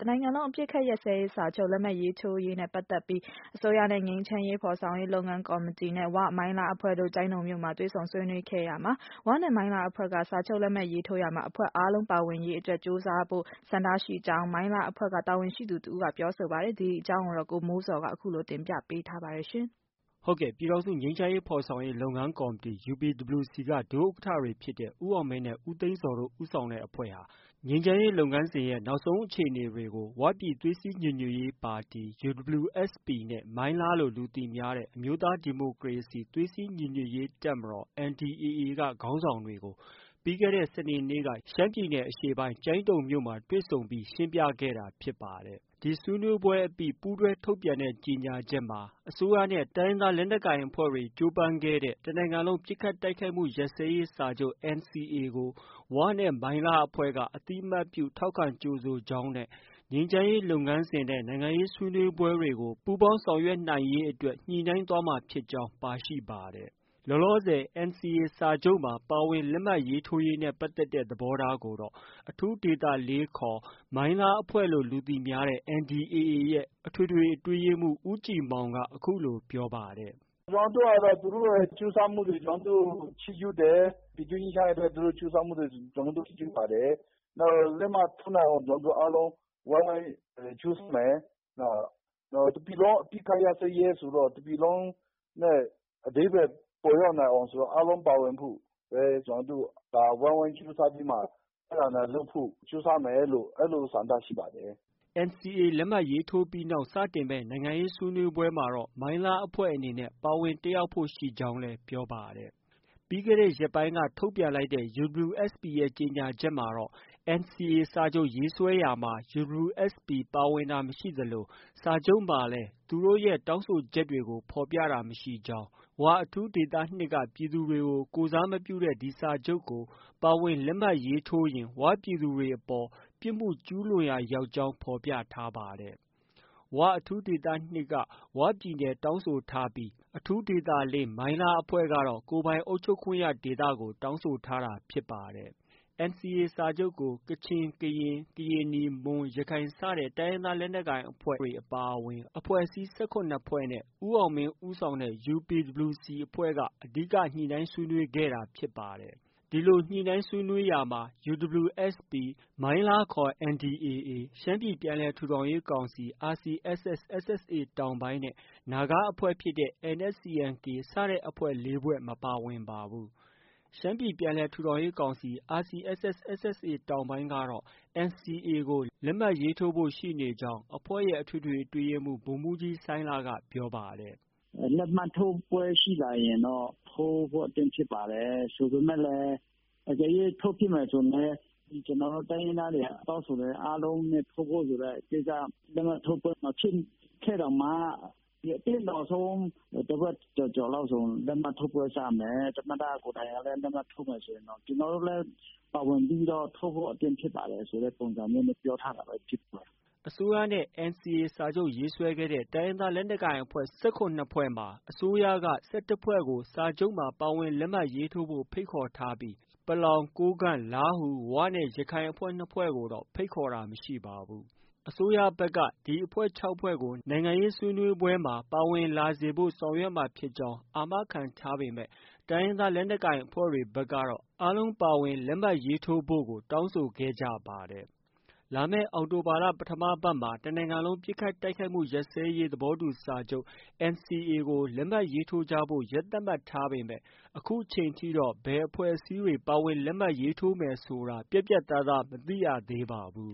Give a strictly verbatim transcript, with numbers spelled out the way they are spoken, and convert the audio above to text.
တနိုင်ငံလုံးအပစ်အခတ်ရပ်စဲရေးစာချုပ်လက်မှတ်ရေးထိုးရေးနဲ့ပတ်သက်ပြီးအစိုးရနဲ့ငြိမ်းချမ်းရေးဖော်ဆောင်ရေးလုပ်ငန်းကော်မတီနဲ့ဝမိုင်းလားအဖွဲ့တို့ကျိုင်းတုံမြို့မှာတွေ့ဆုံဆွေးနွေးခဲ့ရာမှာဝနဲ့မိုင်းလားအဖွဲ့ကစာချုပ်လက်မှတ်ရေးထိုးရာမှာအဖွဲ့အားလုံးပါဝင်ရေးအတွက်ကြိုးစားဖို့ဆန္ဒရှိကြောင်းမိုင်းလားအဖွဲ့ကတာဝန်ရှိသူတဦးကပြောဆိုပါတယ်။ဒီအကြောင်းကိုတော့ကိုမိုးဇော်ကအခုလိုတင်ပြပေးထားပါတယ်ရှင်။ဟုတ်ကဲ့ပြည်ထောင်စုငြိမ်းချမ်းရေးဖော်ဆောင်ရေးလုပ်ငန်းကော်မတီ U P W C ကဒုဥက္ကဋ္ဌတွေဖြစ်တဲ့ဦးအောင်မင်းနဲ့ဦးသိန်းဇော်တို့ဦးဆောင်တဲ့အဖွဲ့ဟာငြိမ်းချမ်းရေးလုပ်ငန်းစဉ်ရဲ့နောက်ဆုံးအခြေအနေတွေကိုဝပြည်သွေးစည်းညီညွတ်ရေးပါတီ U W S P နဲ့မိုင်းလားလို့လူသိများတဲ့အမျိုးသားဒီမိုကရေစီသွေးစည်းညီညွတ်ရေးတပ်မတော် N D A A ကခေါင်းဆောင်တွေကိုပြီးခဲ့တဲ့စနေနေ့ကရှမ်းပြည်နယ်အရှေ့ပိုင်းကျိုင်းတုံမြို့မှာတွေ့ဆုံပြီးရှင်းပြခဲ့တာဖြစ်ပါတယ်။ဒီဆွေးနွေးပွဲအပြီးပူးတွဲထုတ်ပြန်တဲ့ကြေညာချက်မှာအစိုးရနဲ့တိုင်းရင်းသားလက်နက်ကိုင်အဖွဲ့တွေကြိုးပမ်းခဲ့တဲ့တနိုင်ငံလုံးပစ်ခတ်တိုက်ခိုက်မှုရပ်စဲရေးစာချုပ် N C A ကိုဝနဲ့မိုင်းလားအဖွဲ့ကအသိအမှတ်ပြုထောက်ခံကြိုဆိုကြောင်းနဲ့ငြိမ်းချမ်းရေးလုပ်ငန်းစဉ်နဲ့နိုင်ငံရေးဆွေးနွေးပွဲတွေကိုပူးပေါင်းဆောင်ရွက်နိုင်ရေးအတွက်ညှိနှိုင်းသွားမှာဖြစ်ကြောင်းပါရှိပါတယ်။လောလောဆယ် N C A စာချုပ်မှာပါဝင်လက်မှတ်ရေးထိုးရေးနဲ့ပတ်သက်တဲ့သဘောထားကိုတော့အထူးဒေသလေးခေါ်မိုင်းလားအဖွဲ့လို့လူသိများတဲ့ N D A A ရဲ့အထွေထွေအတွင်းရေးမှူးဦးကြည်မောင်ကအခုလိုပြောပါတယ်။ကျနော်တို့ကတော့သူတို့ရဲ့ကြိုးစားမှုတွေကျနော်တို့ချီးကျူးတယ်။ပြည်တွင်းငြိမ်းချမ်းရေးအတွက်သူတို့ကြိုးစားမှုတွေကျနော်တို့ချီးကျူးပါတယ်။နောက်လက်မှတ်ထိုးနိုင်အောင်ကျနော်တို့အားလုံးဝိုင်းဝန်းကြိုးစားမယ်။နောက်တပြည်လုံးအပစ်အခတ်ရပ်စဲရေးဆိုတော့တပြည်လုံးနဲ့အဓိပ္ပာယ်ပေါ်ရောက်နိုင်အောင်ဆိုတော့အားလုံးပါဝင်ဖို့ပဲကျနော်တို့ဒါဝိုင်းဝန်းကြိုးစားပြီးမှအဲ့ဒါနဲ့လုပ်ဖို့ကြိုးစားမယ်လို့အဲ့လိုဆန္ဒရှိပါတယ်။ N C A လက်မှတ်ရေးထိုးပြီးနောက်စတင်မဲ့နိုင်ငံရေးဆွေးနွေးပွဲမှာတော့မိုင်းလားအဖွဲ့အနေနဲ့ပါဝင်တက်ရောက်ဖို့ရှိကြောင်းလည်းပြောပါတယ်။ပြီးခဲ့တဲ့ရက်ပိုင်းကထုတ်ပြန်လိုက်တဲ့ U W S P ရဲ့ကြေညာချက်မှာတော့ N C A စာချုပ်ရေးဆွဲရာမှာ U W S P ပါဝင်တာမရှိသလိုစာချုပ်မှာလည်းသူတို့ရဲ့တောင်းဆိုချက်တွေကိုဖော်ပြတာမရှိကြောင်းဝအထူးဒေသ၂ကပြည်သူတွေကိုကိုယ်စားမပြုတဲ့ဒီစာချုပ်ကိုပါဝင်လက်မှတ်ရေးထိုးရင်ဝပြည်သူတွေအပေါ်ပြစ်မှုကျူးလွန်ရာရောက်ကြောင်းဖော်ပြထားပါတယ်။ဝအထူးဒေသ၂ကဝပြည်နယ်တောင်းဆိုထားပြီးအထူးဒေသ၄မိုင်းလားအဖွဲ့ကတော့ကိုယ်ပိုင်အုပ်ချုပ်ခွင့်ရဒေသကိုတောင်းဆိုထားတာဖြစ်ပါတယ်။ N C A စာချုပ်ကိုကချင်၊ကရင်၊ကရင်နီ၊မွန်၊ရခိုင်စတဲ့တိုင်းရင်းသားလက်နက်ကိုင်အဖွဲ့တွေအပါအဝင်အဖွဲ့အစည်း၁၇ဖွဲ့နဲ့ဦးအောင်မင်းဦးဆောင်တဲ့ U P W C အဖွဲ့ကအဓိကညှိနှိုင်းဆွေးနွေးခဲ့တာဖြစ်ပါတယ်။ဒီလိုညှိနှိုင်းဆွေးနွေးရာမှာ U W S P ၊မိုင်းလားခေါ် N D A A ၊ရှမ်းပြည်ပြန်လည်ထူထောင်ရေးကောင်စီ R C S S ၊S S A တောင်ပိုင်းနဲ့ နာဂအဖွဲ့ဖြစ်တဲ့ N S C N K စတဲ့အဖွဲ့ ၄ဖွဲ့မပါဝင်ပါဘူး။ ရှမ်းပြည်ပြန်လည်ထူထောင်ရေးကောင်စီ R C S S ၊S S A တောင်ပိုင်းကတော့ N C A ကိုလက်မှတ်ရေးထိုးဖို့ရှိနေကြောင်းအဖွဲ့ရဲ့အထွေထွေအတွင်းရေးမှူးဗိုလ်မှူးကြီးစိုင်းလကပြောပါတယ်။လက်မှတ်ထိုးပွဲရှိလာရင်တော့ထိုးဖို့အသင့်ဖြစ်ပါတယ်ဆိုပေမဲ့လည်းအကယ်၍ထိုးဖြစ်မယ်ဆိုရင်လည်းကျနော်တို့တိုင်းရင်းသားတွေတောင်းဆိုတဲ့အားလုံးနဲ့ထိုးဖို့ဆိုတဲ့ကိစ္စလက်မှတ်ထိုးပွဲမဖြစ်ခဲ့တော့မှဒီအတင်းတော်ဆုံးတစ်ပတ်ကျော်ကျော်လောက်ဆိုလက်မှတ်ထိုးပွဲစမယ်သမ္မတကိုယ်တိုင်ကလည်းလက်မှတ်ထိုးမယ်ဆိုရင်တော့ကျွန်တော်တို့လည်းပါဝင်ပြီးတော့ထိုးဖို့အသင့်ဖြစ်ပါတယ်ဆိုတဲ့ပုံစံမျိုးနဲ့ပြောထားတာပဲဖြစ်ပါတယ်အစိုးရနဲ့ N C A စာချုပ်ရေးဆွဲခဲ့တဲ့တိုင်းရင်းသားလက်နက်ကိုင်အဖွဲ့၁၇ဖွဲ့မှာအစိုးရက၁၁ဖွဲ့ကိုစာချုပ်မှာပါဝင်လက်မှတ်ရေးထိုးဖို့ဖိတ်ခေါ်ထားပြီးပလောင်၊ကိုးကန့်၊လားဟူ၊ဝနဲ့ရခိုင်အဖွဲ့၂ဖွဲ့ကိုတော့ဖိတ်ခေါ်တာမရှိပါဘူး။အစိုးရဘက်ကဒီအဖွဲ့၆ဖွဲ့ကိုနိုင်ငံရေးဆွေးနွေးပွဲမှာပါဝင်လာစေဖို့ဆောင်ရွက်မှာဖြစ်ကြောင်းအာမခံထားပေမဲ့တိုင်းရင်းသားလက်နက်ကိုင်အဖွဲ့တွေဘက်ကတော့အားလုံးပါဝင်လက်မှတ်ရေးထိုးဖို့ကိုတောင်းဆိုခဲ့ကြပါတယ်။လာမယ့်အောက်တိုဘာလပထမပတ်မှာတနိုင်ငံလုံးပစ်ခတ်တိုက်ခိုက်မှုရပ်စဲရေးသဘောတူစာချုပ် N C A ကိုလက်မှတ်ရေးထိုးကြဖို့ရက်သတ်မှတ်ထားပေမဲ့အခုချိန်ထိတော့ဘယ်အဖွဲ့အစည်းတွေပါဝင်လက်မှတ်ရေးထိုးမယ်ဆိုတာပြတ်ပြတ်သားသားမသိရသေးပါဘူး